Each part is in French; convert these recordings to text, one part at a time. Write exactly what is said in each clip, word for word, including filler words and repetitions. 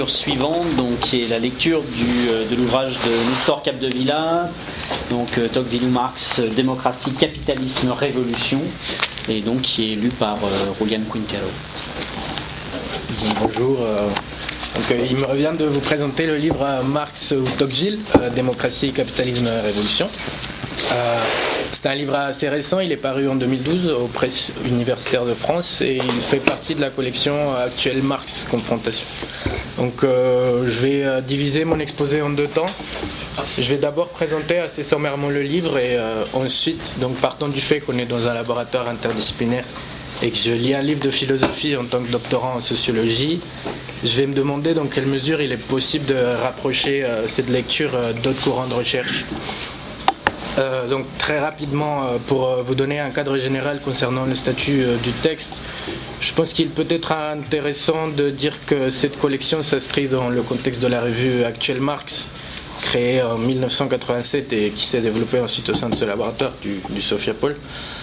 Suivante, donc, qui est la lecture du, de l'ouvrage de Nestor Capdevila, donc Tocqueville ou Marx, Démocratie, Capitalisme, Révolution, et donc qui est lu par euh, Julian Quintero. Bonjour. Euh, donc, euh, il me revient de vous présenter le livre euh, Marx ou Tocqueville, euh, Démocratie, Capitalisme, Révolution. Euh, c'est un livre assez récent, il est paru en deux mille douze aux presses universitaires de France et il fait partie de la collection actuelle Marx Confrontation. Donc euh, je vais euh, diviser mon exposé en deux temps. Je vais d'abord présenter assez sommairement le livre et euh, ensuite, donc partant du fait qu'on est dans un laboratoire interdisciplinaire et que je lis un livre de philosophie en tant que doctorant en sociologie, je vais me demander dans quelle mesure il est possible de rapprocher euh, cette lecture euh, d'autres courants de recherche. Euh, donc très rapidement, euh, pour euh, vous donner un cadre général concernant le statut euh, du texte, je pense qu'il peut être intéressant de dire que cette collection s'inscrit dans le contexte de la revue Actuelle Marx, créée en mille neuf cent quatre-vingt-sept et qui s'est développée ensuite au sein de ce laboratoire du, du Sophia-Paul.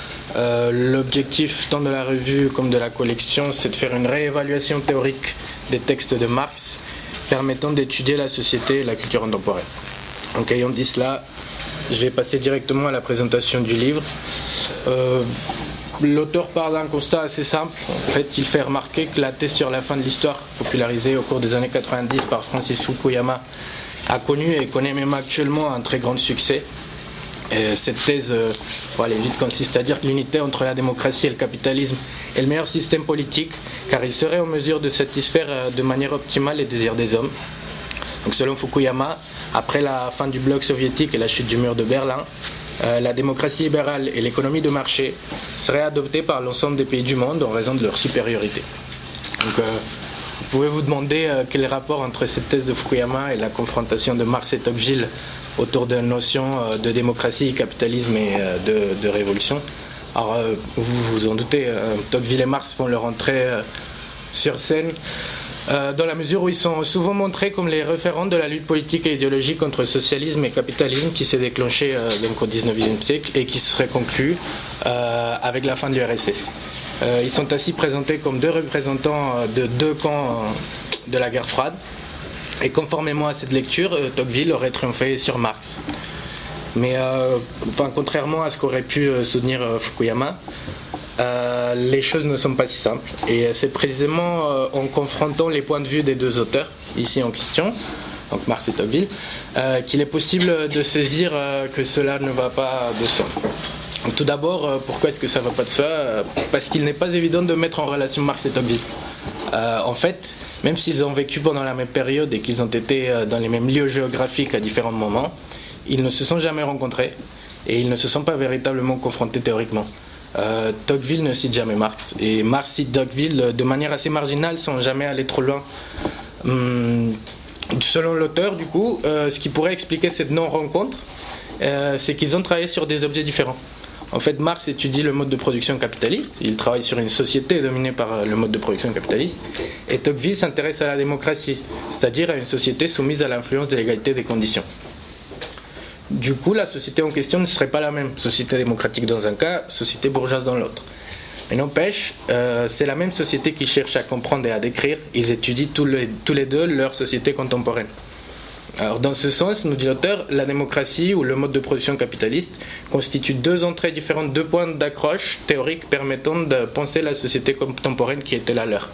Euh, l'objectif tant de la revue comme de la collection, c'est de faire une réévaluation théorique des textes de Marx permettant d'étudier la société et la culture contemporaine. Donc ayant dit cela, je vais passer directement à la présentation du livre. Euh, L'auteur part d'un constat assez simple. En fait, il fait remarquer que la thèse sur la fin de l'histoire, popularisée au cours des années quatre-vingt-dix par Francis Fukuyama, a connu et connaît même actuellement un très grand succès. Et cette thèse, euh, pour aller vite, consiste à dire que l'unité entre la démocratie et le capitalisme est le meilleur système politique, car il serait en mesure de satisfaire euh, de manière optimale les désirs des hommes. Donc, selon Fukuyama, après la fin du bloc soviétique et la chute du mur de Berlin, euh, la démocratie libérale et l'économie de marché seraient adoptées par l'ensemble des pays du monde en raison de leur supériorité. Donc, euh, vous pouvez vous demander euh, quel est le rapport entre cette thèse de Fukuyama et la confrontation de Marx et Tocqueville autour de la notion euh, de démocratie, capitalisme et euh, de, de révolution. Alors, euh, vous vous en doutez, euh, Tocqueville et Marx font leur entrée euh, sur scène Euh, dans la mesure où ils sont souvent montrés comme les référents de la lutte politique et idéologique contre le socialisme et capitalisme qui s'est déclenchée euh, donc au dix-neuvième siècle et qui serait conclue euh, avec la fin du R S S. Euh, ils sont ainsi présentés comme deux représentants euh, de deux camps euh, de la guerre froide et conformément à cette lecture, euh, Tocqueville aurait triomphé sur Marx. Mais euh, enfin, contrairement à ce qu'aurait pu euh, soutenir euh, Fukuyama, Euh, les choses ne sont pas si simples et c'est précisément euh, en confrontant les points de vue des deux auteurs ici en question, donc Marx et Tocqueville, euh, qu'il est possible de saisir euh, que cela ne va pas de soi. Donc, tout d'abord, euh, pourquoi est-ce que ça ne va pas de soi? Parce qu'il n'est pas évident de mettre en relation Marx et Tocqueville. Euh, en fait, même s'ils ont vécu pendant la même période et qu'ils ont été euh, dans les mêmes lieux géographiques à différents moments, ils ne se sont jamais rencontrés et ils ne se sont pas véritablement confrontés théoriquement. Euh, Tocqueville ne cite jamais Marx et Marx cite Tocqueville de manière assez marginale sans jamais aller trop loin. Hum, selon l'auteur, du coup, euh, ce qui pourrait expliquer cette non-rencontre, euh, c'est qu'ils ont travaillé sur des objets différents. En fait, Marx étudie le mode de production capitaliste, il travaille sur une société dominée par le mode de production capitaliste, et Tocqueville s'intéresse à la démocratie, c'est-à-dire à une société soumise à l'influence de l'égalité des conditions. Du coup, la société en question ne serait pas la même. Société démocratique dans un cas, société bourgeoise dans l'autre. Mais n'empêche, euh, c'est la même société qui cherche à comprendre et à décrire. Ils étudient tous les, tous les deux leur société contemporaine. Alors, dans ce sens, nous dit l'auteur, la démocratie ou le mode de production capitaliste constitue deux entrées différentes, deux points d'accroche théoriques permettant de penser la société contemporaine qui était la leur.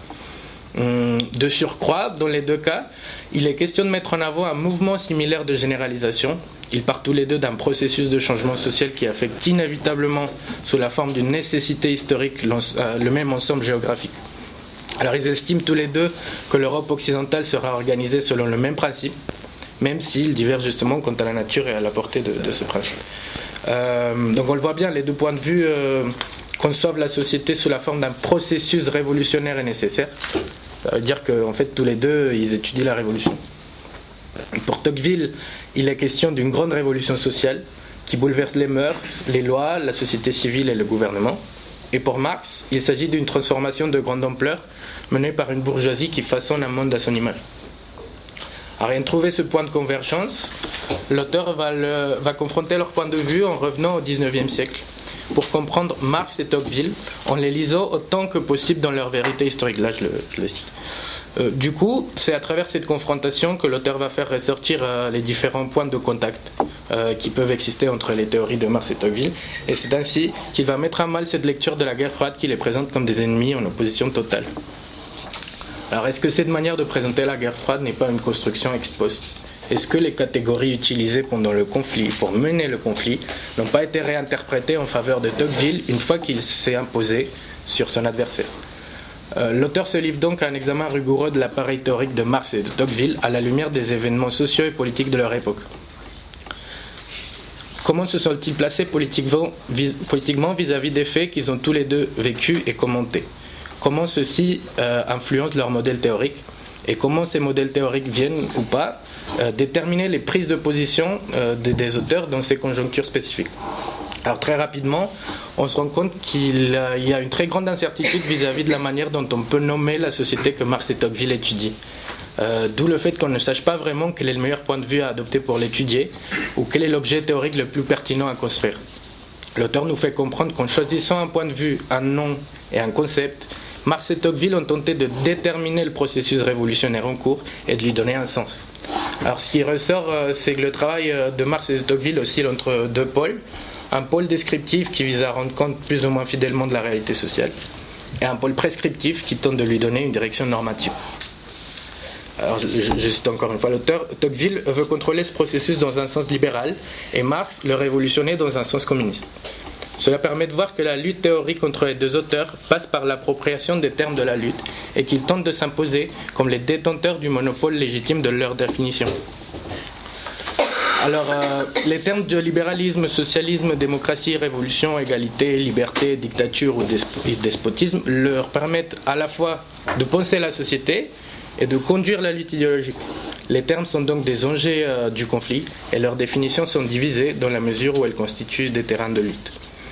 De surcroît, dans les deux cas, il est question de mettre en avant un mouvement similaire de généralisation. Ils partent tous les deux d'un processus de changement social qui affecte inévitablement, sous la forme d'une nécessité historique, le même ensemble géographique. Alors ils estiment tous les deux que l'Europe occidentale sera organisée selon le même principe, même s'ils divergent justement quant à la nature et à la portée de, de ce principe. Euh, donc on le voit bien, les deux points de vue euh, conçoivent la société sous la forme d'un processus révolutionnaire et nécessaire. Ça veut dire qu'en fait tous les deux ils étudient la révolution. Pour Tocqueville, il est question d'une grande révolution sociale qui bouleverse les mœurs, les lois, la société civile et le gouvernement. Et pour Marx, il s'agit d'une transformation de grande ampleur menée par une bourgeoisie qui façonne un monde à son image. À rien trouver ce point de convergence, l'auteur va, le, va confronter leur point de vue en revenant au dix-neuvième siècle pour comprendre Marx et Tocqueville en les lisant autant que possible dans leur vérité historique. Là, je le, je le cite. Euh, du coup, c'est à travers cette confrontation que l'auteur va faire ressortir euh, les différents points de contact euh, qui peuvent exister entre les théories de Marx et Tocqueville, et c'est ainsi qu'il va mettre à mal cette lecture de la guerre froide qui les présente comme des ennemis en opposition totale. Alors, est-ce que cette manière de présenter la guerre froide n'est pas une construction ex post ? Est-ce que les catégories utilisées pendant le conflit, pour mener le conflit, n'ont pas été réinterprétées en faveur de Tocqueville une fois qu'il s'est imposé sur son adversaire ? Euh, l'auteur se livre donc à un examen rigoureux de l'appareil théorique de Marx et de Tocqueville à la lumière des événements sociaux et politiques de leur époque. Comment se sont-ils placés politiquement, vis- politiquement vis-à-vis des faits qu'ils ont tous les deux vécus et commentés ? Comment ceux-ci euh, influencent leur modèle théorique ? Et comment ces modèles théoriques viennent ou pas euh, déterminer les prises de position euh, des, des auteurs dans ces conjonctures spécifiques. Alors très rapidement, on se rend compte qu'il y a une très grande incertitude vis-à-vis de la manière dont on peut nommer la société que Marx et Tocqueville étudient. Euh, d'où le fait qu'on ne sache pas vraiment quel est le meilleur point de vue à adopter pour l'étudier ou quel est l'objet théorique le plus pertinent à construire. L'auteur nous fait comprendre qu'en choisissant un point de vue, un nom et un concept, Marx et Tocqueville ont tenté de déterminer le processus révolutionnaire en cours et de lui donner un sens. Alors ce qui ressort, c'est que le travail de Marx et de Tocqueville oscille entre deux pôles. Un pôle descriptif qui vise à rendre compte plus ou moins fidèlement de la réalité sociale, et un pôle prescriptif qui tente de lui donner une direction normative. Alors, je, je cite encore une fois l'auteur, Tocqueville veut contrôler ce processus dans un sens libéral, et Marx le révolutionner dans un sens communiste. Cela permet de voir que la lutte théorique entre les deux auteurs passe par l'appropriation des termes de la lutte, et qu'ils tentent de s'imposer comme les détenteurs du monopole légitime de leur définition. Alors, euh, les termes de libéralisme, socialisme, démocratie, révolution, égalité, liberté, dictature ou despotisme leur permettent à la fois de penser la société et de conduire la lutte idéologique. Les termes sont donc des enjeux euh, du conflit et leurs définitions sont divisées dans la mesure où elles constituent des terrains de lutte.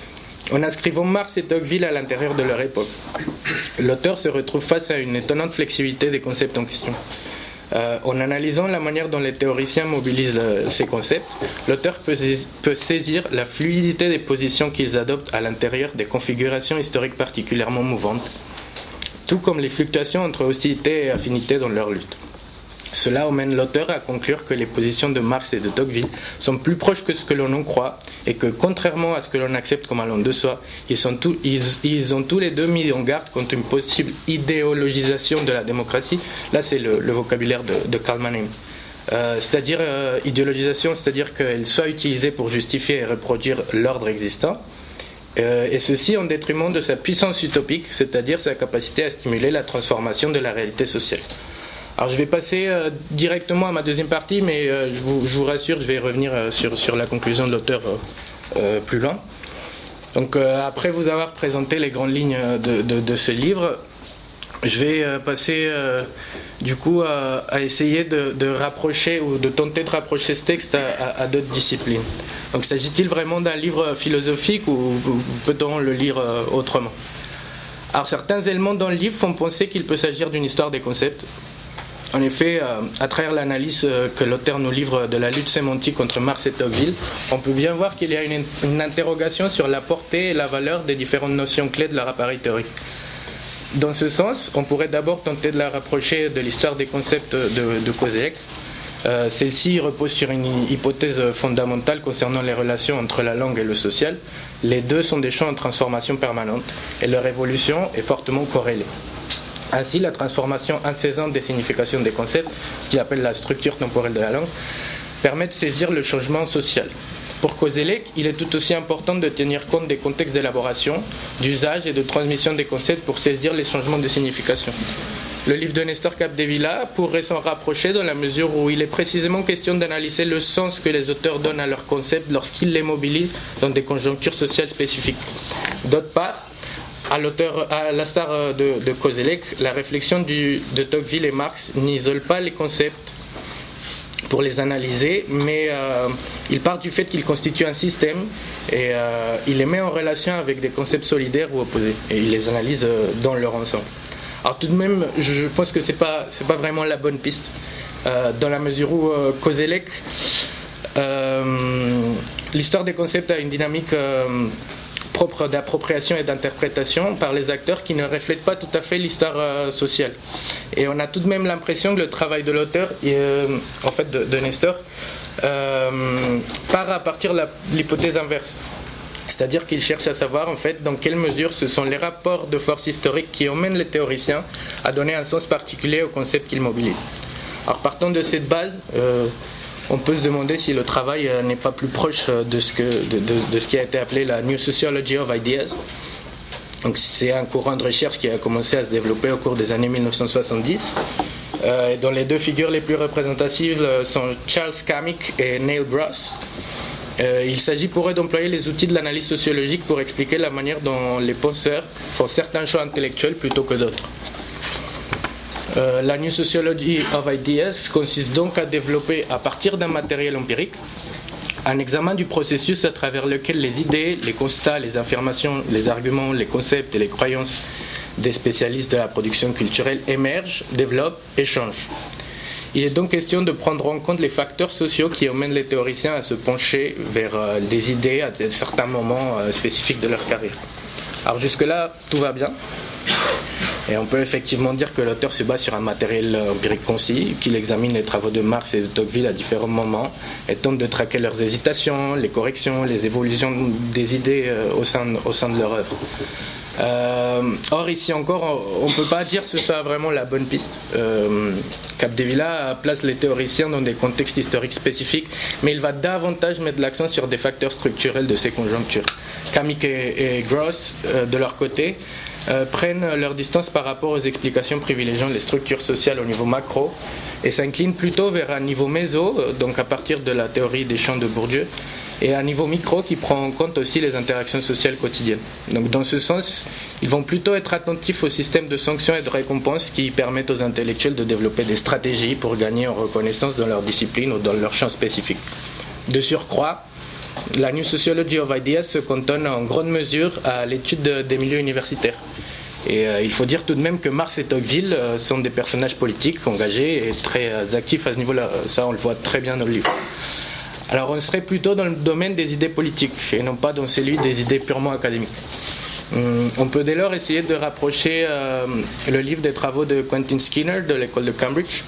En inscrivant Marx et Tocqueville à l'intérieur de leur époque, l'auteur se retrouve face à une étonnante flexibilité des concepts en question. Euh, en analysant la manière dont les théoriciens mobilisent le, ces concepts, l'auteur peut, peut saisir la fluidité des positions qu'ils adoptent à l'intérieur des configurations historiques particulièrement mouvantes, tout comme les fluctuations entre hostilité et affinité dans leur lutte. Cela emmène l'auteur à conclure que les positions de Marx et de Tocqueville sont plus proches que ce que l'on en croit et que, contrairement à ce que l'on accepte comme allant de soi, ils, sont tout, ils, ils ont tous les deux mis en garde contre une possible idéologisation de la démocratie. Là, c'est le, le vocabulaire de, de Karl Mannheim. Euh, c'est-à-dire, euh, idéologisation, c'est-à-dire qu'elle soit utilisée pour justifier et reproduire l'ordre existant, euh, et ceci en détriment de sa puissance utopique, c'est-à-dire sa capacité à stimuler la transformation de la réalité sociale. Alors je vais passer euh, directement à ma deuxième partie, mais euh, je, vous, je vous rassure, je vais revenir euh, sur, sur la conclusion de l'auteur euh, euh, plus loin. Donc euh, après vous avoir présenté les grandes lignes de, de, de ce livre, je vais euh, passer euh, du coup à, à essayer de, de rapprocher ou de tenter de rapprocher ce texte à, à, à d'autres disciplines. Donc s'agit-il vraiment d'un livre philosophique ou, ou peut-on le lire euh, autrement ? Alors certains éléments dans le livre font penser qu'il peut s'agir d'une histoire des concepts. En effet, euh, à travers l'analyse euh, que l'auteur nous livre de la lutte sémantique entre Marx et Tocqueville, on peut bien voir qu'il y a une, une interrogation sur la portée et la valeur des différentes notions clés de leur appareil théorique. Dans ce sens, on pourrait d'abord tenter de la rapprocher de l'histoire des concepts de, de Koselleck. Euh, celle-ci repose sur une hypothèse fondamentale concernant les relations entre la langue et le social. Les deux sont des champs en transformation permanente et leur évolution est fortement corrélée. Ainsi, la transformation incessante des significations des concepts, ce qu'il appelle la structure temporelle de la langue, permet de saisir le changement social. Pour Koselleck, il est tout aussi important de tenir compte des contextes d'élaboration, d'usage et de transmission des concepts pour saisir les changements de signification. Le livre de Nestor Capdevila pourrait s'en rapprocher dans la mesure où il est précisément question d'analyser le sens que les auteurs donnent à leurs concepts lorsqu'ils les mobilisent dans des conjonctures sociales spécifiques. D'autre part, à, l'auteur, à l'instar de, de Koselleck, la réflexion du, de Tocqueville et Marx n'isole pas les concepts pour les analyser, mais euh, il part du fait qu'ils constituent un système et euh, il les met en relation avec des concepts solidaires ou opposés et il les analyse euh, dans leur ensemble. Alors tout de même, je pense que c'est pas c'est pas vraiment la bonne piste euh, dans la mesure où euh, Koselleck, euh, l'histoire des concepts a une dynamique euh, propre d'appropriation et d'interprétation par les acteurs qui ne reflètent pas tout à fait l'histoire euh, sociale. Et on a tout de même l'impression que le travail de l'auteur, euh, en fait de, de Nestor, euh, part à partir de la, l'hypothèse inverse. C'est-à-dire qu'il cherche à savoir en fait dans quelle mesure ce sont les rapports de force historiques qui emmènent les théoriciens à donner un sens particulier au concept qu'ils mobilisent. Alors partant de cette base, euh, on peut se demander si le travail euh, n'est pas plus proche de ce, que, de, de, de ce qui a été appelé la New Sociology of Ideas. Donc c'est un courant de recherche qui a commencé à se développer au cours des années mille neuf cent soixante-dix, euh, dont les deux figures les plus représentatives sont Charles Skamik et Neil Gross. Euh, il s'agit pour eux d'employer les outils de l'analyse sociologique pour expliquer la manière dont les penseurs font certains choix intellectuels plutôt que d'autres. Euh, la New Sociology of Ideas consiste donc à développer, à partir d'un matériel empirique, un examen du processus à travers lequel les idées, les constats, les affirmations, les arguments, les concepts et les croyances des spécialistes de la production culturelle émergent, développent et changent. Il est donc question de prendre en compte les facteurs sociaux qui emmènent les théoriciens à se pencher vers euh, des idées à certains moments euh, spécifiques de leur carrière. Alors jusque-là, tout va bien. Et on peut effectivement dire que l'auteur se base sur un matériel empirique concis, qu'il examine les travaux de Marx et de Tocqueville à différents moments et tente de traquer leurs hésitations, les corrections, les évolutions des idées euh, au sein, au sein de leur œuvre. Euh, or ici encore on ne peut pas dire que ce soit vraiment la bonne piste. euh, Capdevila place les théoriciens dans des contextes historiques spécifiques, mais il va davantage mettre l'accent sur des facteurs structurels de ces conjonctures. Skamik et, et Gross euh, de leur côté euh, prennent leur distance par rapport aux explications privilégiant les structures sociales au niveau macro et s'inclinent plutôt vers un niveau méso, donc à partir de la théorie des champs de Bourdieu, et un niveau micro qui prend en compte aussi les interactions sociales quotidiennes. Donc dans ce sens, ils vont plutôt être attentifs au système de sanctions et de récompenses qui permettent aux intellectuels de développer des stratégies pour gagner en reconnaissance dans leur discipline ou dans leur champ spécifique. De surcroît, la New Sociology of Ideas se cantonne en grande mesure à l'étude de, des milieux universitaires. Et euh, il faut dire tout de même que Marx et Tocqueville euh, sont des personnages politiques engagés et très euh, actifs à ce niveau-là. Ça, on le voit très bien dans le livre. Alors on serait plutôt dans le domaine des idées politiques et non pas dans celui des idées purement académiques. On peut dès lors essayer de rapprocher euh, le livre des travaux de Quentin Skinner de l'école de Cambridge.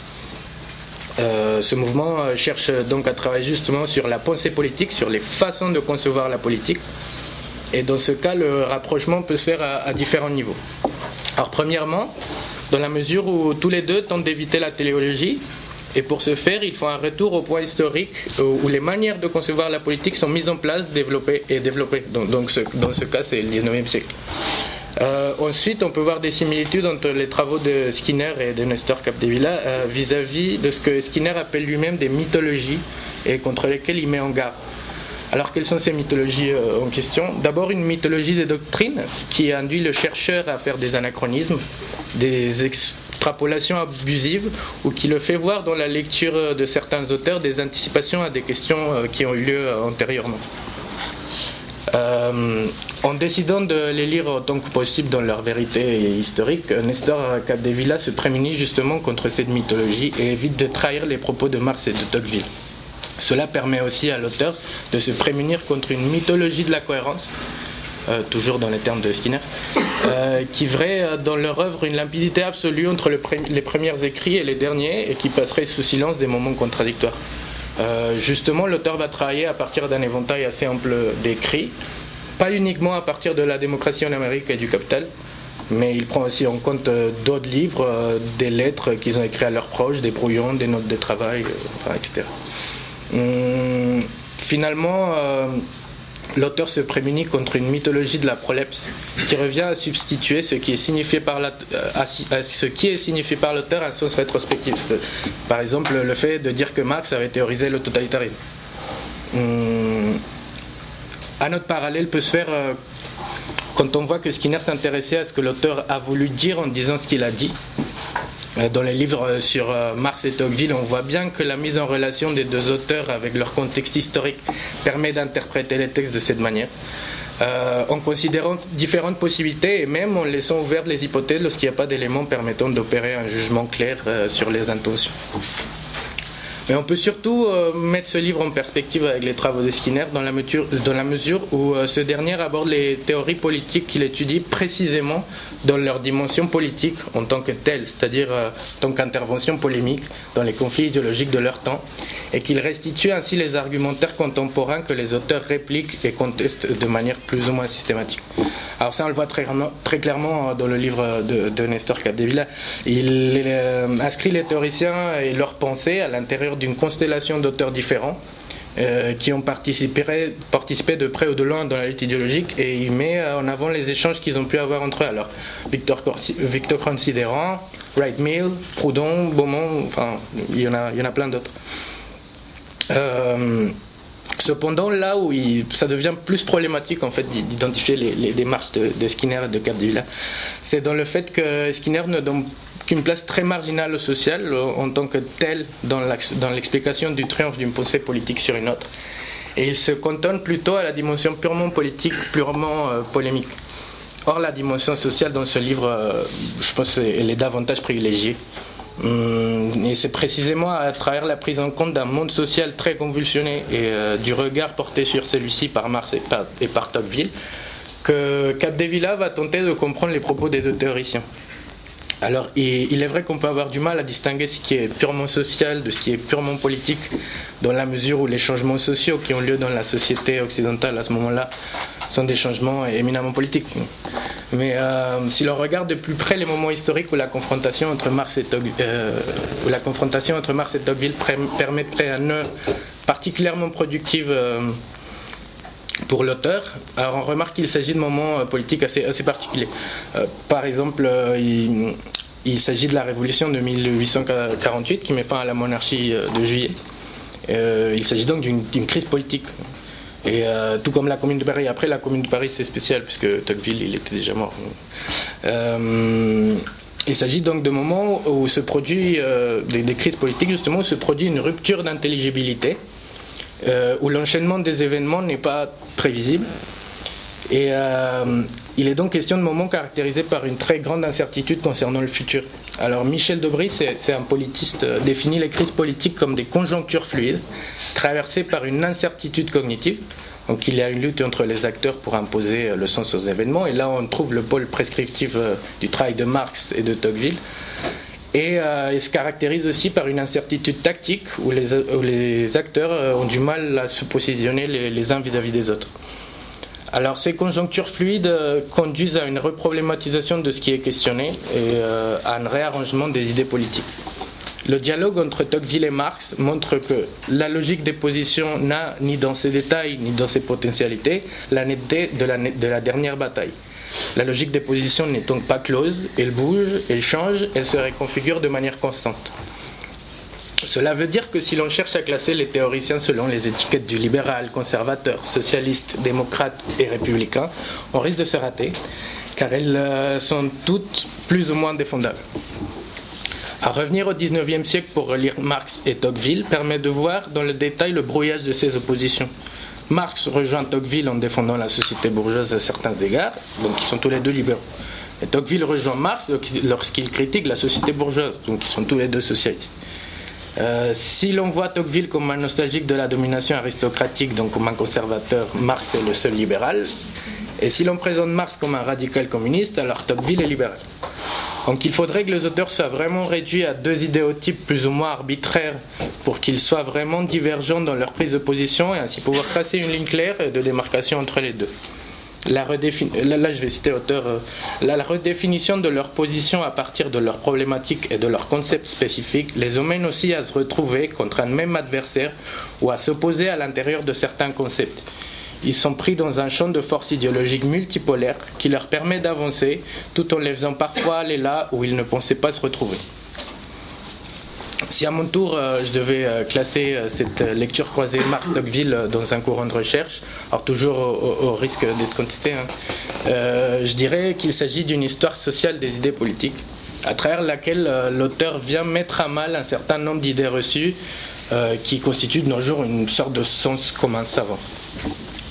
Euh, ce mouvement cherche donc à travailler justement sur la pensée politique, sur les façons de concevoir la politique. Et dans ce cas, le rapprochement peut se faire à, à différents niveaux. Alors premièrement, dans la mesure où tous les deux tentent d'éviter la téléologie, et pour ce faire, il faut un retour au point historique où les manières de concevoir la politique sont mises en place, développées et développées. Donc, donc ce, dans ce cas, c'est le dix-neuvième siècle. Euh, ensuite, on peut voir des similitudes entre les travaux de Skinner et de Nestor Capdevila euh, vis-à-vis de ce que Skinner appelle lui-même des mythologies et contre lesquelles il met en garde. Alors, quelles sont ces mythologies euh, en question ? D'abord, une mythologie des doctrines qui induit le chercheur à faire des anachronismes, des extrapolations abusives, ou qui le fait voir dans la lecture de certains auteurs des anticipations à des questions euh, qui ont eu lieu euh, antérieurement. Euh, en décidant de les lire autant que possible dans leur vérité historique, Nestor Capdevila se prémunit justement contre cette mythologie et évite de trahir les propos de Marx et de Tocqueville. Cela permet aussi à l'auteur de se prémunir contre une mythologie de la cohérence, euh, toujours dans les termes de Skinner, euh, qui verrait dans leur œuvre une limpidité absolue entre le pre- les premiers écrits et les derniers et qui passerait sous silence des moments contradictoires. Euh, justement, l'auteur va travailler à partir d'un éventail assez ample d'écrits, pas uniquement à partir de la démocratie en Amérique et du Capital, mais il prend aussi en compte euh, d'autres livres, euh, des lettres qu'ils ont écrites à leurs proches, des brouillons, des notes de travail, euh, enfin, et cetera. Hum, finalement, euh, l'auteur se prémunit contre une mythologie de la prolepse qui revient à substituer ce qui est signifié par, la, à, à ce qui est signifié par l'auteur à un sens rétrospectif. Par exemple, le fait de dire que Marx avait théorisé le totalitarisme. Hum, un autre parallèle peut se faire euh, quand on voit que Skinner s'intéressait à ce que l'auteur a voulu dire en disant ce qu'il a dit. Dans les livres sur Marx et Tocqueville, on voit bien que la mise en relation des deux auteurs avec leur contexte historique permet d'interpréter les textes de cette manière, euh, en considérant différentes possibilités et même en laissant ouvertes les hypothèses lorsqu'il n'y a pas d'éléments permettant d'opérer un jugement clair euh, sur les intentions. Mais on peut surtout euh, mettre ce livre en perspective avec les travaux de Skinner dans la mesure, dans la mesure où euh, ce dernier aborde les théories politiques qu'il étudie précisément dans leur dimension politique en tant que telle, c'est-à-dire euh, en tant qu'intervention polémique dans les conflits idéologiques de leur temps, et qu'il restitue ainsi les argumentaires contemporains que les auteurs répliquent et contestent de manière plus ou moins systématique. Alors ça, on le voit très, très clairement dans le livre de, de Nestor Capdevila. Il euh, inscrit les théoriciens et leurs pensées à l'intérieur d'une constellation d'auteurs différents euh, qui ont participé, participé de près ou de loin dans la lutte idéologique, et il met en avant les échanges qu'ils ont pu avoir entre eux. Alors, Victor, Corsi, Victor Considérant, Wright Mill, Proudhon, Beaumont, enfin, il y en a, il y en a plein d'autres. Euh, cependant, là où il, ça devient plus problématique en fait d'identifier les, les démarches de, de Skinner et de Capdevila, c'est dans le fait que Skinner ne donne qu'une place très marginale au social en tant que tel dans l'explication du triomphe d'une pensée politique sur une autre, et il se cantonne plutôt à la dimension purement politique, purement euh, polémique. Or, la dimension sociale dans ce livre, euh, je pense qu'elle est davantage privilégiée. Et c'est précisément à travers la prise en compte d'un monde social très convulsionné et euh, du regard porté sur celui-ci par Marx et par, et par Tocqueville que Capdevila va tenter de comprendre les propos des deux théoriciens. Alors, il, il est vrai qu'on peut avoir du mal à distinguer ce qui est purement social de ce qui est purement politique, dans la mesure où les changements sociaux qui ont lieu dans la société occidentale à ce moment-là sont des changements éminemment politiques. Mais euh, si l'on regarde de plus près les moments historiques où la confrontation entre Marx et Tocqueville, euh, où la confrontation entre Marx et Tocqueville permettrait un nœud particulièrement productif euh, pour l'auteur, alors on remarque qu'il s'agit de moments euh, politiques assez, assez particuliers. Euh, par exemple, euh, il, il s'agit de la révolution de mille huit cent quarante-huit qui met fin à la monarchie de Juillet. Euh, il s'agit donc d'une, d'une crise politique. Et euh, tout comme la Commune de Paris. Après, la Commune de Paris, c'est spécial, puisque Tocqueville, il était déjà mort. Euh, il s'agit donc de moments où se produit, euh, des, des crises politiques, justement, où se produit une rupture d'intelligibilité, euh, où l'enchaînement des événements n'est pas prévisible. Et euh, il est donc question de moments caractérisés par une très grande incertitude concernant le futur. Alors Michel Debris, c'est, c'est un politiste, euh, définit les crises politiques comme des conjonctures fluides, traversées par une incertitude cognitive. Donc il y a une lutte entre les acteurs pour imposer euh, le sens aux événements, et là on trouve le pôle prescriptif euh, du travail de Marx et de Tocqueville. Et euh, il se caractérise aussi par une incertitude tactique, où les, où les acteurs euh, ont du mal à se positionner les, les uns vis-à-vis des autres. Alors ces conjonctures fluides euh, conduisent à une reproblématisation de ce qui est questionné et euh, à un réarrangement des idées politiques. Le dialogue entre Tocqueville et Marx montre que la logique des positions n'a, ni dans ses détails, ni dans ses potentialités, la netteté de la, de la dernière bataille. La logique des positions n'est donc pas close, elle bouge, elle change, elle se réconfigure de manière constante. Cela veut dire que si l'on cherche à classer les théoriciens selon les étiquettes du libéral, conservateur, socialiste, démocrate et républicain, on risque de se rater, car elles sont toutes plus ou moins défendables. À revenir au dix-neuvième siècle pour relire Marx et Tocqueville permet de voir dans le détail le brouillage de ces oppositions. Marx rejoint Tocqueville en défendant la société bourgeoise à certains égards, donc ils sont tous les deux libéraux. Et Tocqueville rejoint Marx lorsqu'il critique la société bourgeoise, donc ils sont tous les deux socialistes. Euh, si l'on voit Tocqueville comme un nostalgique de la domination aristocratique, donc comme un conservateur, Marx est le seul libéral. Et si l'on présente Marx comme un radical communiste, alors Tocqueville est libéral. Donc il faudrait que les auteurs soient vraiment réduits à deux idéotypes plus ou moins arbitraires pour qu'ils soient vraiment divergents dans leur prise de position et ainsi pouvoir tracer une ligne claire de démarcation entre les deux. La redéfin... là, là, je vais citer l'auteur. Euh, la, la redéfinition de leur position à partir de leurs problématiques et de leurs concepts spécifiques les emmène aussi à se retrouver contre un même adversaire ou à s'opposer à l'intérieur de certains concepts. Ils sont pris dans un champ de force idéologique multipolaire qui leur permet d'avancer tout en les faisant parfois aller là où ils ne pensaient pas se retrouver. Si à mon tour euh, je devais euh, classer euh, cette lecture croisée Marx-Tocqueville euh, dans un courant de recherche, alors toujours au, au, au risque d'être contesté, hein, euh, je dirais qu'il s'agit d'une histoire sociale des idées politiques, à travers laquelle euh, l'auteur vient mettre à mal un certain nombre d'idées reçues euh, qui constituent de nos jours une sorte de sens commun savant.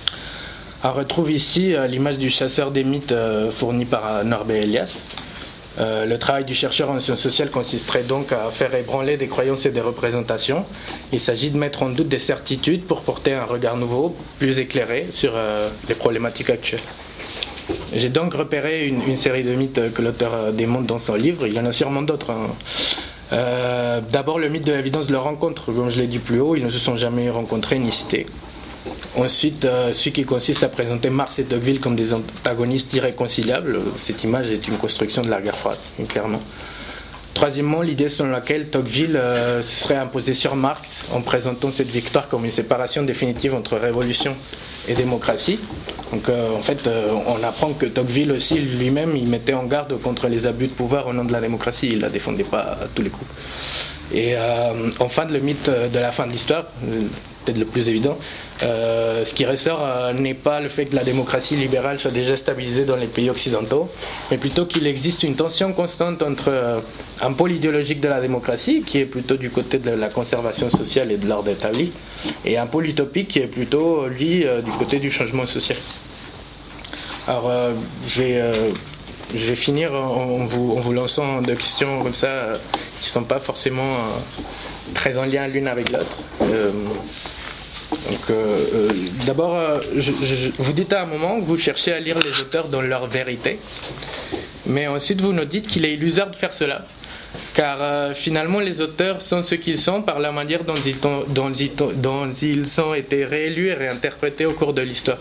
On retrouve ici euh, l'image du chasseur des mythes euh, fourni par euh, Norbert Elias. Euh, le travail du chercheur en sciences sociales consisterait donc à faire ébranler des croyances et des représentations. Il s'agit de mettre en doute des certitudes pour porter un regard nouveau, plus éclairé sur euh, les problématiques actuelles. J'ai donc repéré une, une série de mythes que l'auteur démonte dans son livre. Il y en a sûrement d'autres. Hein. Euh, D'abord, le mythe de l'évidence de leur rencontre. Comme je l'ai dit plus haut, ils ne se sont jamais rencontrés ni cités. Ensuite, euh, celui qui consiste à présenter Marx et Tocqueville comme des antagonistes irréconciliables. Cette image est une construction de la guerre froide, clairement. Troisièmement, l'idée selon laquelle Tocqueville euh, se serait imposé sur Marx en présentant cette victoire comme une séparation définitive entre révolution et démocratie. Donc euh, en fait, euh, on apprend que Tocqueville aussi lui-même, il mettait en garde contre les abus de pouvoir au nom de la démocratie. Il ne la défendait pas à tous les coups. Et euh, enfin, le mythe de la fin de l'histoire, peut-être le plus évident, euh, ce qui ressort euh, n'est pas le fait que la démocratie libérale soit déjà stabilisée dans les pays occidentaux, mais plutôt qu'il existe une tension constante entre euh, un pôle idéologique de la démocratie, qui est plutôt du côté de la conservation sociale et de l'ordre établi, et un pôle utopique qui est plutôt, lui, euh, du côté du changement social. Alors, euh, je vais... Euh, Je vais finir en vous, en vous lançant deux questions comme ça euh, qui ne sont pas forcément euh, très en lien l'une avec l'autre. Euh, donc, euh, euh, d'abord, euh, je, je, vous dites à un moment que vous cherchez à lire les auteurs dans leur vérité, mais ensuite vous nous dites qu'il est illusoire de faire cela, car euh, finalement les auteurs sont ce qu'ils sont par la manière dont ils, dont, ils, dont ils ont été réélus et réinterprétés au cours de l'histoire.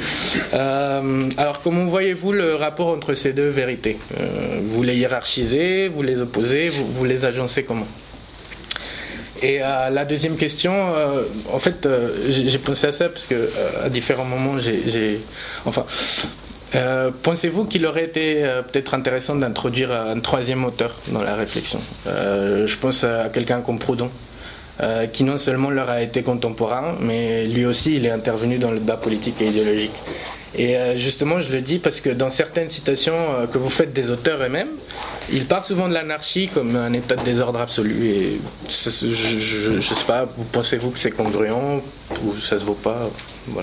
Euh, alors comment voyez-vous le rapport entre ces deux vérités? euh, Vous les hiérarchisez, vous les opposez, vous, vous les agencez comment? Et euh, la deuxième question, euh, en fait, euh, j'ai pensé à ça parce que euh, à différents moments, j'ai, enfin, euh, pensez-vous qu'il aurait été euh, peut-être intéressant d'introduire un troisième auteur dans la réflexion? euh, Je pense à quelqu'un comme Proudhon, euh, qui non seulement leur a été contemporain, mais lui aussi, il est intervenu dans le débat politique et idéologique. Et euh, justement, je le dis parce que dans certaines citations euh, que vous faites des auteurs eux-mêmes, ils parlent souvent de l'anarchie comme un état de désordre absolu. Et ça, je ne sais pas, vous pensez-vous que c'est congruent ou ça se vaut pas? Voilà.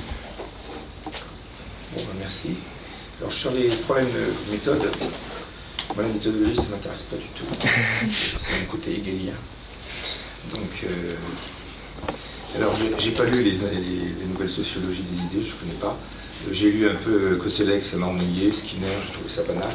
Bon, merci. Alors sur les problèmes de méthode, moi la méthodologie ça ne m'intéresse pas du tout. C'est un côté hegelien. Donc, euh, alors j'ai pas lu les, les, les nouvelles sociologies des idées, je ne connais pas. J'ai lu un peu Koselleck, ça m'a ennuyé, Skinner, j'ai trouvé ça banal.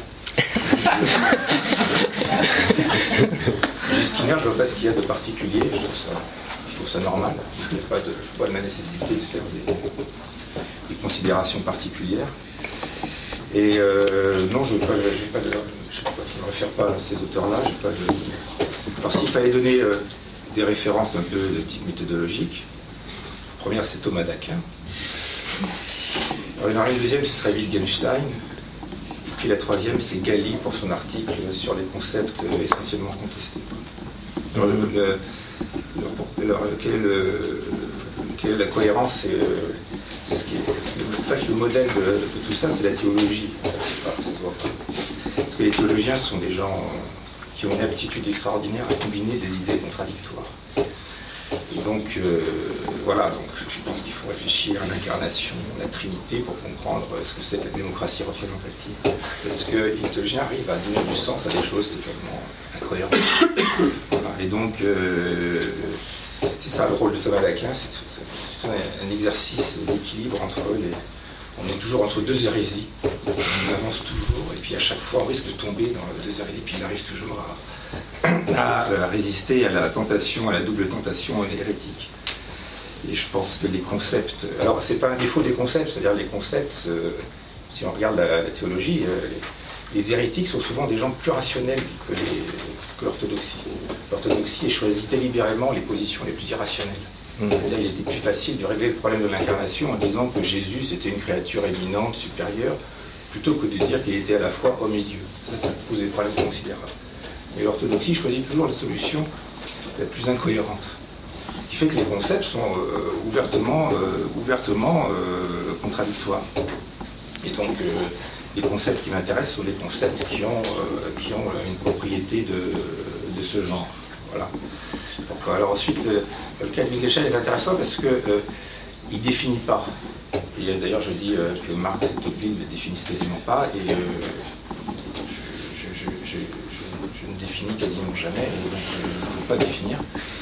Et Skinner, je ne vois pas ce qu'il y a de particulier, je trouve ça, je trouve ça normal. Il n'y a pas de, pas de la nécessité de faire des, des considérations particulières. Et euh, non, je ne pas, pas de, je ne réfère pas à ces auteurs-là. Pas de... Alors s'il fallait donner euh, des références un peu de type méthodologique, la première c'est Thomas d'Aquin. Alors, une deuxième, ce serait Wittgenstein. Et puis la troisième, c'est Galli pour son article sur les concepts essentiellement contestés. Alors, le, le, le, le, quelle, le, quelle est la cohérence? C'est, c'est ce qui est, en fait, le modèle de, de tout ça, c'est la théologie. Parce que les théologiens sont des gens qui ont une aptitude extraordinaire à combiner des idées contradictoires. Et donc, euh, voilà, donc je pense qu'il faut réfléchir à l'incarnation, à la Trinité, pour comprendre ce que c'est que la démocratie représentative. Parce que les théologiens arrivent à donner du sens à des choses totalement incohérentes. Voilà. Et donc, euh, c'est ça le rôle de Thomas d'Aquin, c'est un, un exercice d'équilibre entre les... On est toujours entre deux hérésies, on avance toujours, et puis à chaque fois on risque de tomber dans deux hérésies, puis on arrive toujours à, à résister à la tentation, à la double tentation hérétique. Et je pense que les concepts... Alors c'est pas un défaut des concepts, c'est-à-dire les concepts, euh, si on regarde la, la théologie, euh, les, les hérétiques sont souvent des gens plus rationnels que, les, que l'orthodoxie. L'orthodoxie est choisie délibérément les positions les plus irrationnelles. C'est-à-dire qu'il était plus facile de régler le problème de l'incarnation en disant que Jésus c'était une créature éminente, supérieure, plutôt que de dire qu'il était à la fois homme et Dieu. Ça, ça pose des problèmes considérables. Mais l'orthodoxie choisit toujours la solution la plus incohérente. Ce qui fait que les concepts sont euh, ouvertement, euh, ouvertement euh, contradictoires. Et donc, euh, les concepts qui m'intéressent sont des concepts qui ont, euh, qui ont une propriété de, de ce genre. Voilà. Donc, alors ensuite, le, le cas de Wittgenstein est intéressant parce qu'il euh, ne définit pas. Et d'ailleurs, je dis euh, que Marx et Tocqueville ne le définissent quasiment pas. Et euh, je, je, je, définit quasiment jamais, et donc euh, il ne faut pas définir.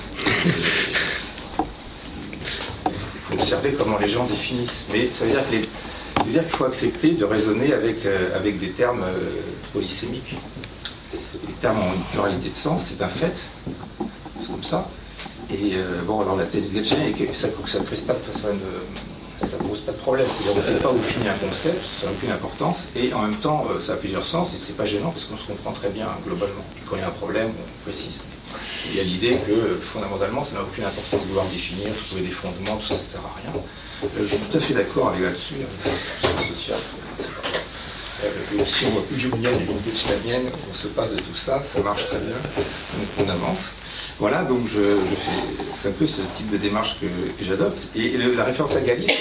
Il faut observer comment les gens définissent. Mais ça veut dire que les, ça veut dire qu'il faut accepter de raisonner avec, euh, avec des termes euh, polysémiques. Les termes ont une pluralité de sens, c'est un fait. C'est comme ça. Et euh, bon, alors la thèse de Wittgenstein est que ça ne crée pas de façon de. Ça ne pose pas de problème. C'est-à-dire qu'on ne sait pas où finit un concept, ça n'a aucune importance, et en même temps, ça a plusieurs sens, et c'est pas gênant parce qu'on se comprend très bien globalement. Et quand il y a un problème, on précise. Il y a l'idée que fondamentalement, ça n'a aucune importance de vouloir définir, trouver des fondements, tout ça, ça ne sert à rien. Je suis tout à fait d'accord avec là-dessus, avec le social, et cetera. Euh, si on voit plus jungienne et wittgensteinienne, on se passe de tout ça, ça marche très bien, donc on avance. Voilà, donc je, je fais, c'est un peu ce type de démarche que, que j'adopte. Et le, la référence à Galice,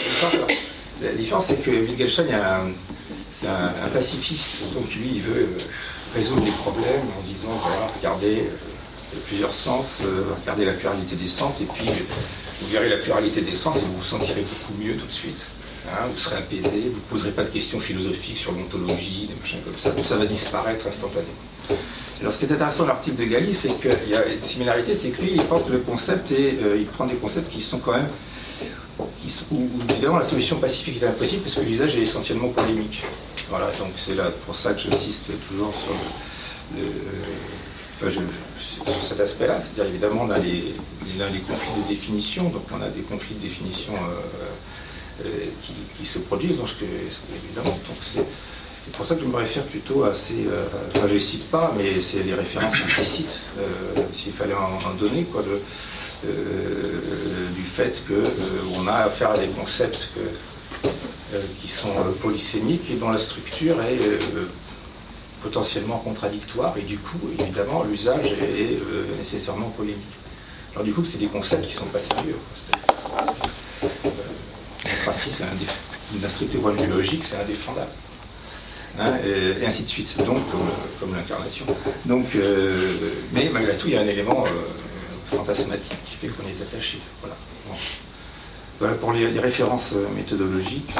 la différence c'est que Wittgenstein c'est un, un pacifiste, donc lui il veut résoudre les problèmes en disant voilà, regardez euh, plusieurs sens, euh, regardez la pluralité des sens, et puis vous verrez la pluralité des sens et vous vous sentirez beaucoup mieux tout de suite. Hein, vous serez apaisé, vous ne poserez pas de questions philosophiques sur l'ontologie, des machins comme ça, tout ça va disparaître instantanément. Alors ce qui est intéressant dans l'article de Galice, c'est qu'il y a une similarité, c'est que lui, il pense que le concept, et euh, il prend des concepts qui sont quand même, qui sont, où, où évidemment la solution pacifique est impossible, parce que l'usage est essentiellement polémique. Voilà, donc c'est là pour ça que j'insiste toujours sur, le, le, enfin, je, sur cet aspect-là, c'est-à-dire évidemment on a les, on a les conflits de définition, donc on a des conflits de définition euh, euh, qui, qui se produisent, donc ce que, ce que, évidemment, donc c'est C'est pour ça que je me réfère plutôt à ces... Euh, enfin, je ne les cite pas, mais c'est les références implicites, euh, s'il fallait en, en donner, quoi, de, euh, du fait qu'on euh, a affaire à des concepts que, euh, qui sont euh, polysémiques et dont la structure est euh, potentiellement contradictoire, et du coup, évidemment, l'usage est, est euh, nécessairement polémique. Alors du coup, c'est des concepts qui ne sont pas sérieux. Euh, c'est un la structure logique, c'est indéfendable. Hein, et, et ainsi de suite, donc comme, comme l'incarnation. Donc, euh, mais malgré tout, il y a un élément euh, fantasmatique qui fait qu'on est attaché. Voilà. Bon. Voilà pour les, les références méthodologiques.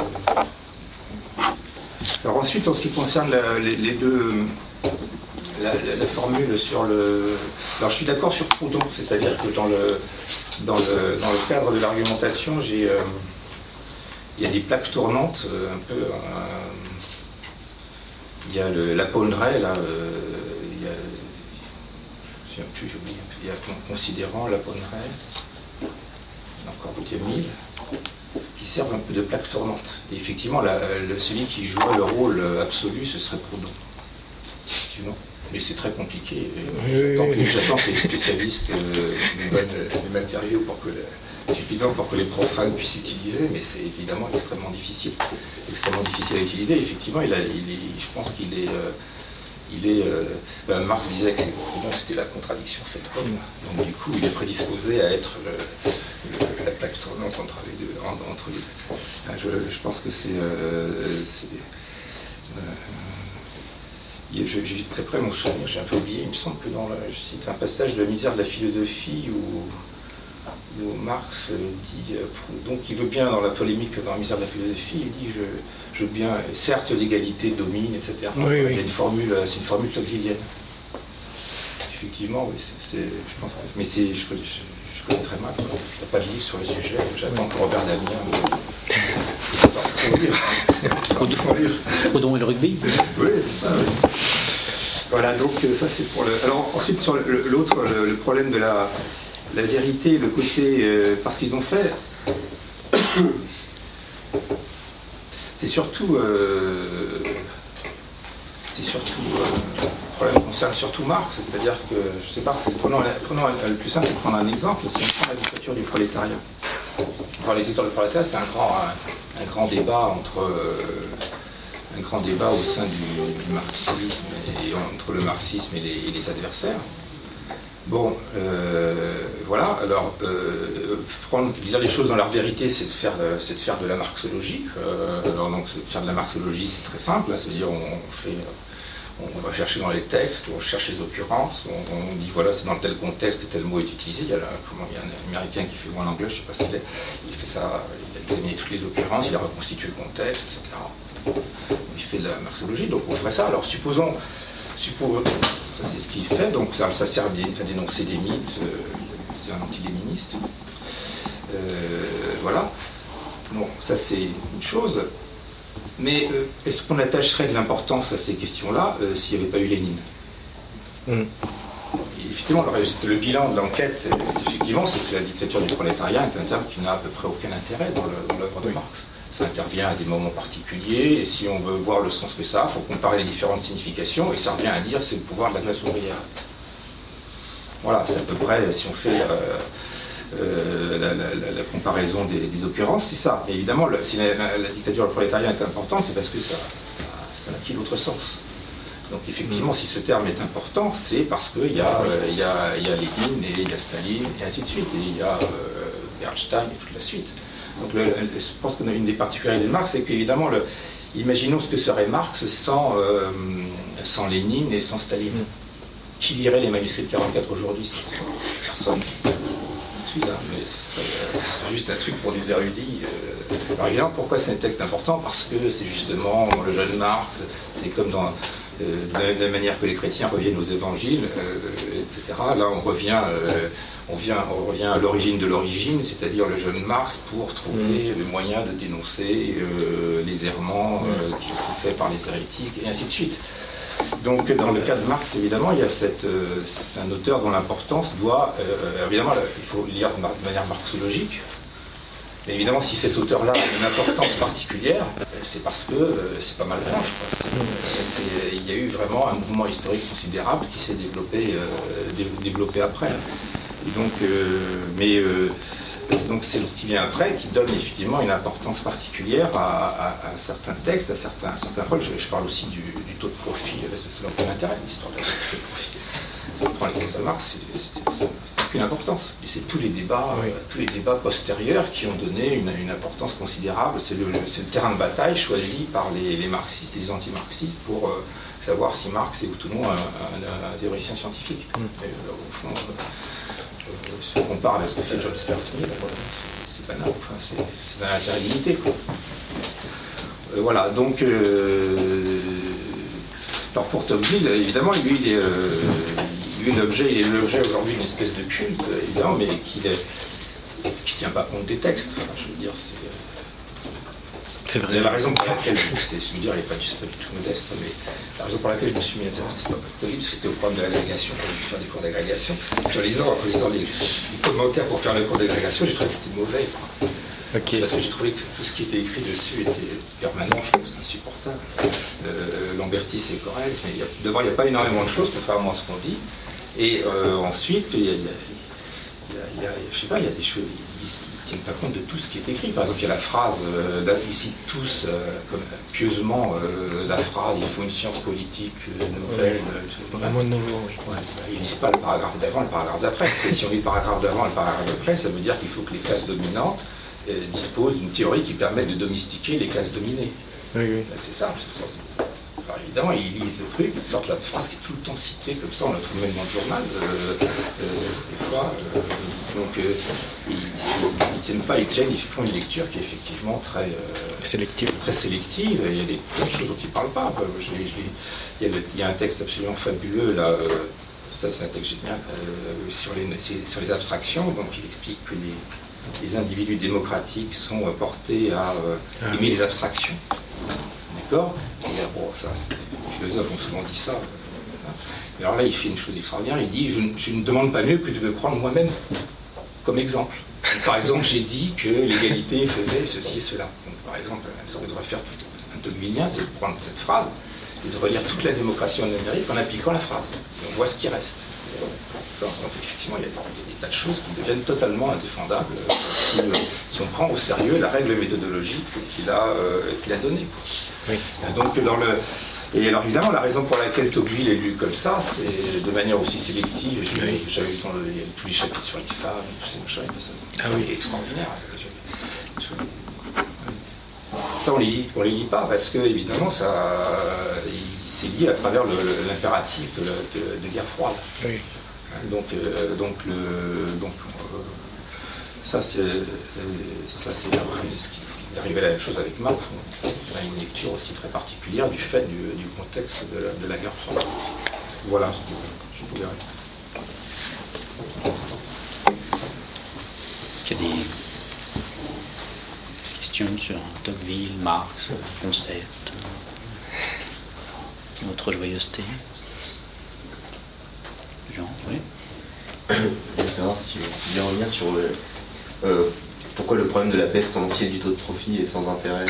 Alors ensuite, en ce qui concerne la, les, les deux, la, la, la formule sur le. Alors je suis d'accord sur Proudhon, c'est-à-dire que dans le dans le dans le cadre de l'argumentation, j'ai euh, il y a des plaques tournantes, un peu. Euh, Il y a le, la Pondray, là, euh, il y a, je ne sais plus, j'oublie, il y a considérant la Pondray, encore Boutier-Mille, qui servent un peu de plaque tournante. Et effectivement, la, le, celui qui jouerait le rôle absolu, ce serait Proudhon. Effectivement. Mais c'est très compliqué. J'attends que, j'attends que les spécialistes euh, nous donnent des matériaux pour que le, suffisant pour que les profanes puissent utiliser, mais c'est évidemment extrêmement difficile, extrêmement difficile à utiliser. Effectivement, il a, il est, je pense qu'il est, euh, il est. Euh, ben Marx disait que c'était la contradiction faite homme. Donc du coup, il est prédisposé à être le, le, la plaque tournante entre les deux. Entre les deux. Je, je pense que c'est. Euh, euh, je, je vis de très près mon souvenir. J'ai un peu oublié. Il me semble que dans, le, je cite un passage de La misère de la philosophie où. où Marx dit, donc il veut bien dans la polémique, dans La misère de la philosophie, il dit je, je veux bien, certes l'égalité domine, et cetera. Oui, il oui. y a une formule, c'est une formule tocquevillienne. Effectivement, oui, c'est, je pense, que, mais c'est, je, je, je connais très mal. Il n'y a pas de livre sur le sujet. J'attends que Robert Damien sorte son livre. Proudhon et le rugby. Oui, c'est ça. Oui. Voilà, donc ça c'est pour le. Alors ensuite sur le, l'autre, le, le problème de la La vérité, le côté, euh, parce qu'ils ont fait, c'est surtout, euh, c'est surtout, euh, le problème concerne surtout Marx, c'est-à-dire que, je sais pas, prenons, prenons le plus simple, c'est de prendre un exemple, c'est on prend la dictature du prolétariat. Alors, la dictature du prolétariat, c'est un grand, un, un grand débat entre, euh, un grand débat au sein du, du marxisme, et entre le marxisme et les, et les adversaires. Bon, euh, voilà, alors, euh, prendre, dire les choses dans leur vérité, c'est de faire, c'est de, faire de la marxologie. Euh, alors, donc, de faire de la marxologie, c'est très simple, hein, c'est-à-dire on, on, fait, on va chercher dans les textes, on cherche les occurrences, on, on dit voilà, c'est dans tel contexte que tel mot est utilisé. Il y a, là, comment, il y a un Américain qui fait moi l'anglais, je ne sais pas s'il est, il fait ça, il a examiné toutes les occurrences, il a reconstitué le contexte, et cetera. Il fait de la marxologie, donc on ferait ça. Alors, supposons, supposons ça c'est ce qu'il fait, donc ça, ça sert à dénoncer des mythes, euh, c'est un anti-léniniste. Euh, voilà. Bon, ça c'est une chose. Mais euh, est-ce qu'on attacherait de l'importance à ces questions-là euh, s'il n'y avait pas eu Lénine? mm. Effectivement, le, le bilan de l'enquête, effectivement, c'est que la dictature du prolétariat est un terme qui n'a à peu près aucun intérêt dans l'œuvre de oui. Marx. Ça intervient à des moments particuliers, et si on veut voir le sens que ça a, il faut comparer les différentes significations, et ça revient à dire c'est le pouvoir de la classe ouvrière. Voilà, c'est à peu près, si on fait euh, euh, la, la, la, la comparaison des, des occurrences, c'est ça. Et évidemment, le, si la, la, la dictature du prolétariat est importante, c'est parce que ça, ça, ça n'a l'autre sens. Donc effectivement, si ce terme est important, c'est parce qu'il y, euh, y, a, y a Lénine, et il y a Staline, et ainsi de suite, et il y a euh, Bernstein, et toute la suite. Donc le, je pense qu'on a une des particularités de Marx, c'est qu'évidemment, le, imaginons ce que serait Marx sans, euh, sans Lénine et sans Staline. Mm. Qui lirait les manuscrits de quarante-quatre aujourd'hui? Personne. Mais c'est juste un truc pour des érudits. Par exemple, pourquoi c'est un texte important? Parce que c'est justement dans le jeune Marx, c'est comme dans... Euh, de la manière que les chrétiens reviennent aux évangiles, euh, et cetera. Là, on revient, euh, on, vient, on revient à l'origine de l'origine, c'est-à-dire le jeune Marx, pour trouver le moyen de dénoncer euh, les errements euh, qui sont faits par les hérétiques, et ainsi de suite. Donc, dans le cas de Marx, évidemment, il y a cette, euh, c'est un auteur dont l'importance doit, euh, évidemment, il faut lire de manière marxologique. Mais évidemment, si cet auteur-là a une importance particulière, c'est parce que euh, c'est pas mal branche. Euh, il y a eu vraiment un mouvement historique considérable qui s'est développé, euh, dé développé après. Et donc, euh, mais euh, donc c'est ce qui vient après qui donne effectivement une importance particulière à, à, à certains textes, à certains, à certains rôles. Je, je parle aussi du, du taux de profit, c'est l'intérêt l'intérêt de l'histoire du taux de profit. Si on prend les textes de Marx, c'est une importance. Et c'est tous les débats, oui. euh, tous les débats postérieurs qui ont donné une, une importance considérable. C'est le, le terrain de bataille choisi par les, les marxistes et les anti-marxistes pour euh, savoir si Marx est ou non un, un, un, un théoricien scientifique. Mm. Mais, euh, au fond, euh, euh, si on compare avec ce que fait John Stuart Mill, c'est banal, enfin, c'est d'un intérêt limité. Quoi. Euh, voilà, donc... Euh, alors pour Tocqueville, évidemment, lui, il est... Euh, Lui, l'objet, il est l'objet aujourd'hui d'une espèce de culte, évidemment, mais qui ne tient pas compte des textes. Enfin, je veux dire, c'est. C'est vrai. La raison pour laquelle, c'est je veux dire, il n'est pas, pas du tout modeste, mais la raison pour laquelle je me suis mis intéressé par Tocqueville, parce que c'était au programme de l'agrégation, quand j'ai dû faire des cours d'agrégation. En lisant, en lisant les, les commentaires pour faire le cours d'agrégation, j'ai trouvé que c'était mauvais. Okay. Parce que j'ai trouvé que tout ce qui était écrit dessus était permanent, je trouve que c'est insupportable. Euh, Lamberti, c'est correct, mais d'abord, il n'y a pas énormément de choses, contrairement à ce qu'on dit. Et euh, ensuite, il y a, il y a, il y a, il y a, je sais pas, il y a des choses, ils ne tiennent pas compte de tout ce qui est écrit. Par exemple, il y a la phrase, euh, là, ils citent tous, euh, comme, pieusement, euh, la phrase, il faut une science politique euh, nouvelle. Ouais, vraiment nouveau, oui. Ouais, ils ne lisent pas le paragraphe d'avant, le paragraphe d'après. Et si on lit le paragraphe d'avant et le paragraphe d'après, ça veut dire qu'il faut que les classes dominantes euh, disposent d'une théorie qui permet de domestiquer les classes dominées. Oui, oui. C'est simple. Alors évidemment, ils lisent le truc, ils sortent la phrase qui est tout le temps citée, comme ça, on la trouve même dans le journal, euh, euh, des fois. Euh, donc, euh, ils ne tiennent pas, ils tiennent, ils font une lecture qui est effectivement très, euh, sélective. très sélective. Et il y a des, plein de choses dont ils ne parlent pas. Je, je, je, il, y a le, il y a un texte absolument fabuleux, là, euh, ça c'est un texte génial, euh, sur, les, sur les abstractions. Donc, il explique que les, les individus démocratiques sont portés à euh, ah, aimer oui. les abstractions. D'accord. Bon, ça, les philosophes ont souvent dit ça. Mais alors là, il fait une chose extraordinaire. Il dit je, je ne demande pas mieux que de me prendre moi-même comme exemple. Donc, par exemple, j'ai dit que l'égalité faisait ceci et cela. Donc, par exemple, ça devrait faire tout un tocquevillien, c'est de prendre cette phrase et de relire toute la démocratie en Amérique en appliquant la phrase. Et on voit ce qui reste. Donc, effectivement, il y a des, des tas de choses qui deviennent totalement indéfendables euh, si, euh, si on prend au sérieux la règle méthodologique qu'il a, euh, qu'il a donnée. Oui. Donc, dans le... Et alors, évidemment, la raison pour laquelle Tocqueville est lu comme ça, c'est de manière aussi sélective. J'avais oui. eu tous les chapitres sur les femmes, tous ces machins, ça, ah, oui. c'est extraordinaire. Ça, on ne les, les lit pas parce que, évidemment, ça, c'est lié à travers l'impératif de, de, de guerre froide. Oui. Donc, euh, donc, le, donc euh, ça, c'est ça, c'est ce qui est arrivé à la même chose avec Marx. On a une lecture aussi très particulière du fait du, du contexte de la, de la guerre froide. Voilà, je vous dirai. Est-ce qu'il y a des questions sur Tocqueville, Marx, concept, notre joyeuseté? Jean, oui. Je veux savoir si vous pouvez revenir sur euh, euh, pourquoi le problème de la baisse tendancielle du taux de profit est sans intérêt.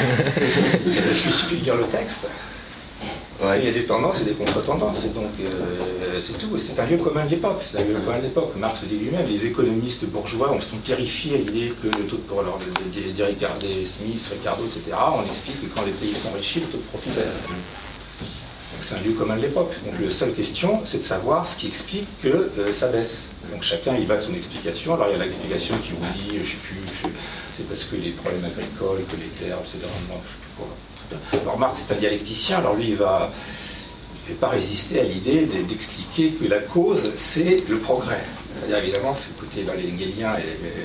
Il suffit de lire le texte. Ouais. Il y a des tendances et des contre-tendances, et donc euh, c'est tout. C'est un lieu commun de l'époque. C'est un lieu commun de l'époque. Marx dit lui-même, les économistes bourgeois on sont terrifiés à l'idée que le taux de profit, alors des, des Ricardo, Smith, Ricardo, et cetera, on explique que quand les pays s'enrichissent, le taux de profit baisse. C'est un lieu commun de l'époque. Donc la seule question, c'est de savoir ce qui explique que euh, ça baisse. Donc chacun y va de son explication. Alors il y a l'explication qui vous dit, je ne sais plus, je, c'est parce que les problèmes agricoles, que les terres, c'est des rendements, je ne sais plus quoi. Alors Marx est un dialecticien, alors lui il va, il ne va pas résister à l'idée d'expliquer que la cause c'est le progrès. C'est-à-dire évidemment, c'est le côté là, les Hegeliens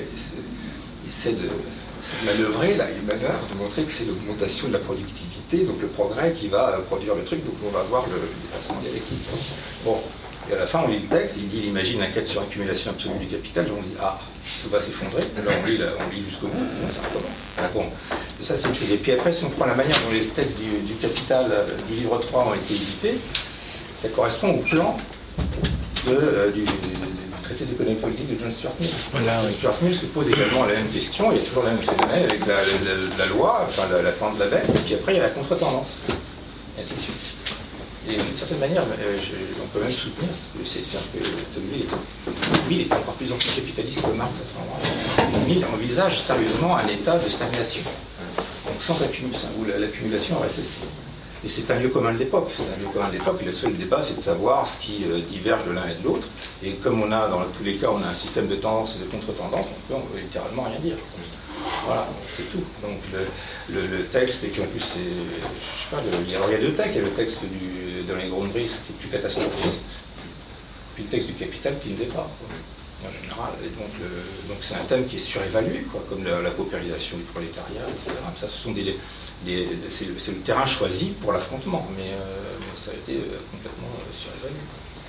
essaient de manœuvrer, là, il manœuvre, de montrer que c'est l'augmentation de la productivité, donc le progrès qui va produire le truc, donc on va voir le, le dépassement dialectique. Bon, et à la fin on lit le texte, il dit il imagine un cas de suraccumulation absolue du capital, et on dit ah, tout va s'effondrer, alors on lit, on lit jusqu'au bout, ça recommence. Bon, et ça c'est une chose. Et puis après, si on prend la manière dont les textes du, du capital du livre trois ont été édités, ça correspond au plan de, euh, du, du traité d'économie politique de John Stuart Mill. Voilà, John Stuart Mill se pose également la même question, il y a toujours la même phénomène avec la, la, la, la loi, enfin la, la pente de la baisse, et puis après il y a la contre-tendance, et ainsi de suite. Et d'une certaine manière, euh, je, on peut même soutenir c'est de faire que Tocqueville est, est encore plus anticapitaliste que Marx à ce moment-là. Mill envisage sérieusement un état de stagnation, donc sans accumulation, où l'accumulation est récessive. Et c'est un lieu commun de l'époque. C'est un lieu commun de l'époque, et le seul débat, c'est de savoir ce qui euh, diverge de l'un et de l'autre. Et comme on a, dans tous les cas, on a un système de tendance et de contre-tendance, on peut, on peut littéralement rien dire. Voilà, c'est tout. Donc le, le, le texte, et qui en plus, c'est, je sais pas, le, il y a deux textes. Il y a le texte du, de les Grundrisse qui est plus catastrophiste, puis le texte du Capital qui ne l'est pas, quoi, en général. Et donc, le, donc c'est un thème qui est surévalué, quoi, comme la, la paupérisation du prolétariat, et cetera. Ça, ce sont des Des, c'est, le, c'est le terrain choisi pour l'affrontement, mais, euh, mais ça a été euh, complètement euh, surévalué.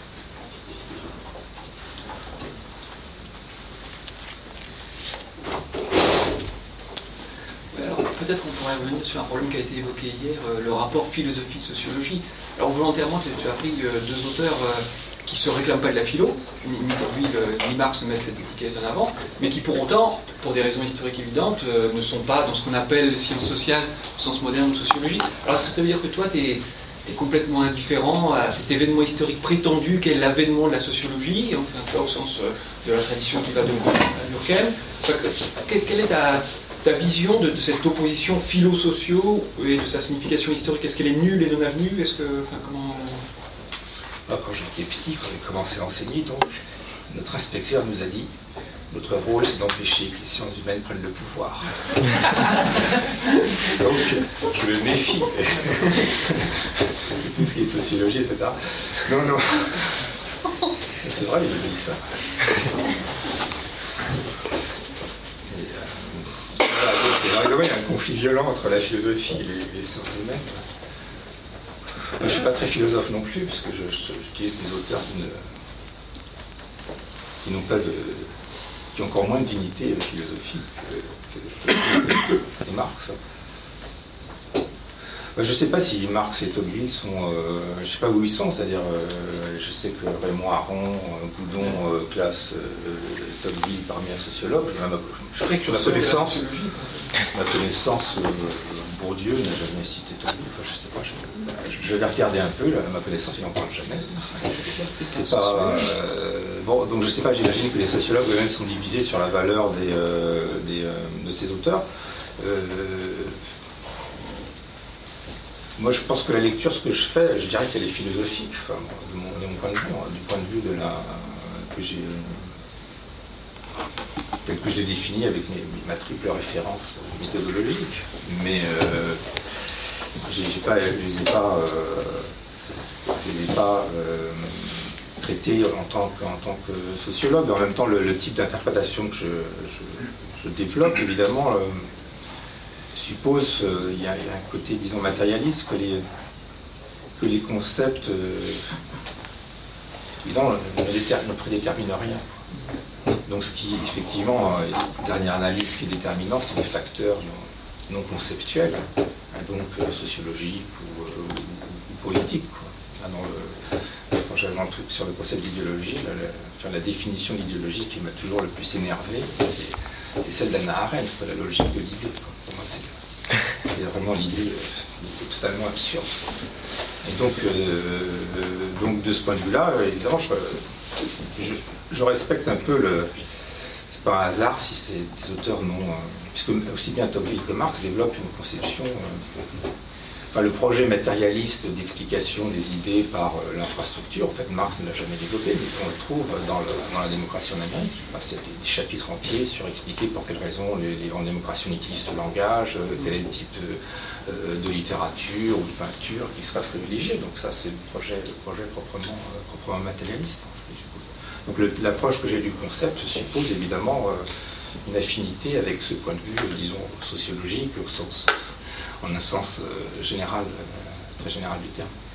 Alors peut-être on pourrait revenir sur un problème qui a été évoqué hier, euh, le rapport philosophie-sociologie. Alors volontairement, tu, tu as pris euh, deux auteurs euh, qui ne se réclament pas de la philo, ni, ni Tocqueville, ni Marx ne mettent cette étiquette en avant, mais qui pour autant, pour des raisons historiques évidentes, euh, ne sont pas dans ce qu'on appelle sciences sociales au sens moderne de sociologie. Alors est-ce que ça veut dire que toi, tu es complètement indifférent à cet événement historique prétendu qu'est l'avènement de la sociologie, enfin toi au sens euh, de la tradition qui va de Durkheim? Enfin, quelle est ta, ta vision de, de cette opposition philo-socio et de sa signification historique? Est-ce qu'elle est nulle et non avenue? Est-ce que, enfin, comment... Quand j'étais petit, quand j'ai commencé à enseigner, donc, notre inspecteur nous a dit notre rôle, c'est d'empêcher que les sciences humaines prennent le pouvoir. Donc, je me méfie de tout ce qui est sociologie, et cetera. Non, non. C'est vrai, il a dit ça. Et, euh, voilà, donc, il y a un conflit violent entre la philosophie et les, les sciences humaines. Je ne suis pas très philosophe non plus, parce que j'utilise des auteurs qui, ne, qui n'ont pas de, qui ont encore moins de dignité philosophique que, que, que, que Marx. Je ne sais pas si Marx et Tocqueville sont, euh, je ne sais pas où ils sont, c'est-à-dire, euh, je sais que Raymond Aron, Boudon euh, classe euh, Tocqueville parmi un sociologue. Je sais que ma connaissance, ma connaissance euh, Bourdieu n'a jamais cité Tocqueville. Enfin, je sais pas. Je, je vais regarder un peu. Là, à ma connaissance, il n'en parle jamais. C'est pas euh, bon. Donc, je ne sais pas. J'imagine que les sociologues eux-mêmes sont divisés sur la valeur des, euh, des euh, de ces auteurs. Euh, Moi, je pense que la lecture, ce que je fais, je dirais qu'elle est philosophique, enfin, de, mon, de mon point de vue, hein, du point de vue de la que j'ai, tel que je l'ai défini avec mes, ma triple référence méthodologique. Mais euh, je ne les ai pas, euh, pas euh, traités en tant, que, en tant que sociologue. En même temps, le, le type d'interprétation que je, je, je développe, évidemment. Euh, suppose qu'il euh, y, y a un côté, disons, matérialiste, que les, que les concepts euh, évidemment, ne, ne prédétermine rien. Donc ce qui, effectivement, euh, dernière analyse, ce qui est déterminant, c'est les facteurs non, non conceptuels, hein, donc euh, sociologiques ou, euh, ou, ou politiques. Quoi. Dans le, quand j'avais un truc sur le concept d'idéologie, la, la, enfin, la définition d'idéologie qui m'a toujours le plus énervé, c'est celle d'Hannah Arendt, la logique de l'idée. Pour moi, c'est vraiment l'idée euh, totalement absurde. Et donc, euh, donc de ce point de vue-là, évidemment, je, je, je respecte un peu le. C'est pas un hasard si c'est des auteurs non. Euh, puisque aussi bien Tocqueville que Marx développent une conception. Euh, enfin, le projet matérialiste d'explication des idées par euh, l'infrastructure, en fait, Marx ne l'a jamais développé, mais on le trouve dans, le, dans la démocratie en Amérique. Enfin, c'est des, des chapitres entiers sur expliquer pour quelles raisons les, les, en démocratie on utilise ce langage, euh, quel est le type de. de littérature ou de peinture qui sera privilégié. Donc ça, c'est le projet, le projet proprement, euh, proprement matérialiste. Donc l'approche que j'ai du concept suppose évidemment euh, une affinité avec ce point de vue, euh, disons, sociologique, au sens, en un sens euh, général, euh, très général du terme.